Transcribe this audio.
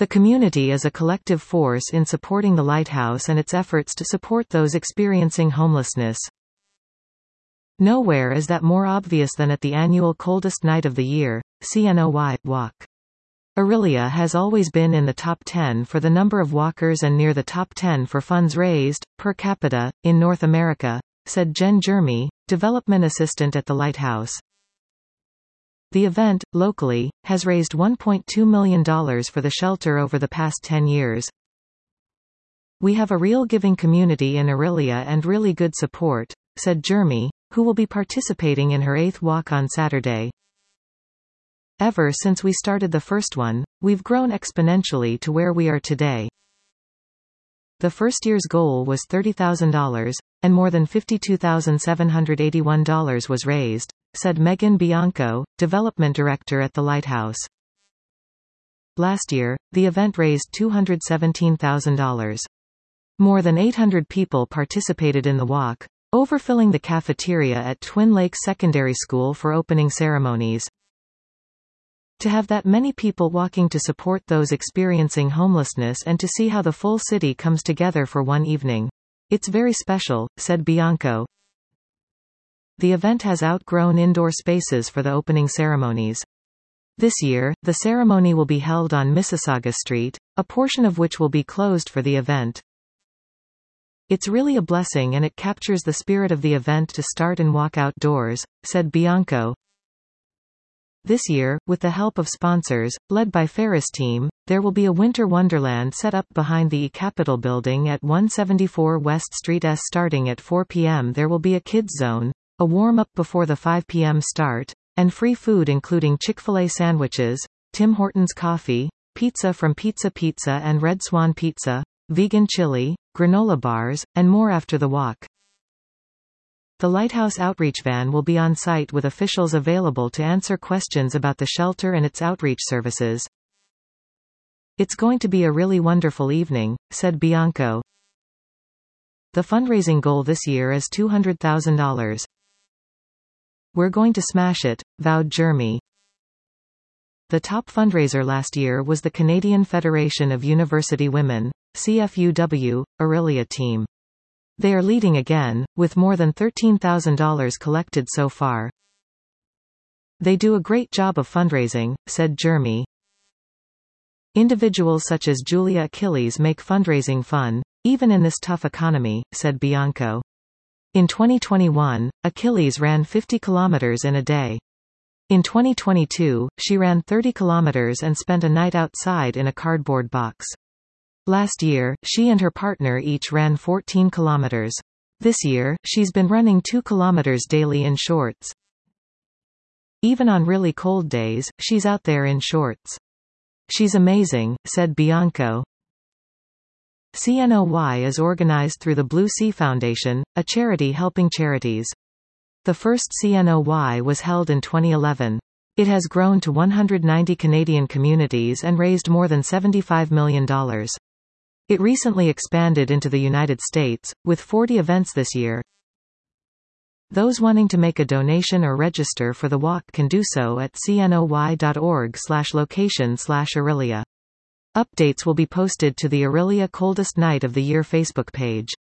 The community is a collective force in supporting the lighthouse and its efforts to support those experiencing homelessness. Nowhere is that more obvious than at the annual coldest night of the year, CNOY walk. Orillia has always been in the top 10 for the number of walkers and near the top 10 for funds raised, per capita, in North America, said Jen Jeremy, development assistant at the lighthouse. The event, locally, has raised $1.2 million for the shelter over the past 10 years. We have a real giving community in Orillia and really good support, said Jeremy, who will be participating in her 8th walk on Saturday. Ever since we started the first one, we've grown exponentially to where we are today. The first year's goal was $30,000, and more than $52,781 was raised, said Megan Bianco, development director at the lighthouse. Last year, the event raised $217,000. More than 800 people participated in the walk, overfilling the cafeteria at Twin Lakes Secondary School for opening ceremonies. To have that many people walking to support those experiencing homelessness and to see how the full city comes together for one evening. It's very special, said Bianco. The event has outgrown indoor spaces for the opening ceremonies. This year, the ceremony will be held on Mississauga Street, a portion of which will be closed for the event. It's really a blessing and it captures the spirit of the event to start and walk outdoors, said Bianco. This year, with the help of sponsors, led by Ferris Team, there will be a winter wonderland set up behind the eCapitol building at 174 West Street S. Starting at 4 p.m. there will be a kids zone, a warm-up before the 5 p.m. start, and free food including Chick-fil-A sandwiches, Tim Hortons coffee, pizza from Pizza Pizza and Red Swan Pizza, vegan chili, granola bars, and more after the walk. The Lighthouse Outreach Van will be on site with officials available to answer questions about the shelter and its outreach services. It's going to be a really wonderful evening, said Bianco. The fundraising goal this year is $200,000. We're going to smash it, vowed Jeremy. The top fundraiser last year was the Canadian Federation of University Women, CFUW, Orillia team. They are leading again, with more than $13,000 collected so far. They do a great job of fundraising, said Jeremy. Individuals such as Julia Achilles make fundraising fun, even in this tough economy, said Bianco. In 2021, Achilles ran 50 kilometers in a day. In 2022, she ran 30 kilometers and spent a night outside in a cardboard box. Last year, she and her partner each ran 14 kilometers. This year, she's been running 2 kilometers daily in shorts. Even on really cold days, she's out there in shorts. She's amazing, said Bianco. CNOY is organized through the Blue Sea Foundation, a charity helping charities. The first CNOY was held in 2011. It has grown to 190 Canadian communities and raised more than $75 million. It recently expanded into the United States, with 40 events this year. Those wanting to make a donation or register for the walk can do so at cnoy.org/location/Orillia. Updates will be posted to the Orillia Coldest Night of the Year Facebook page.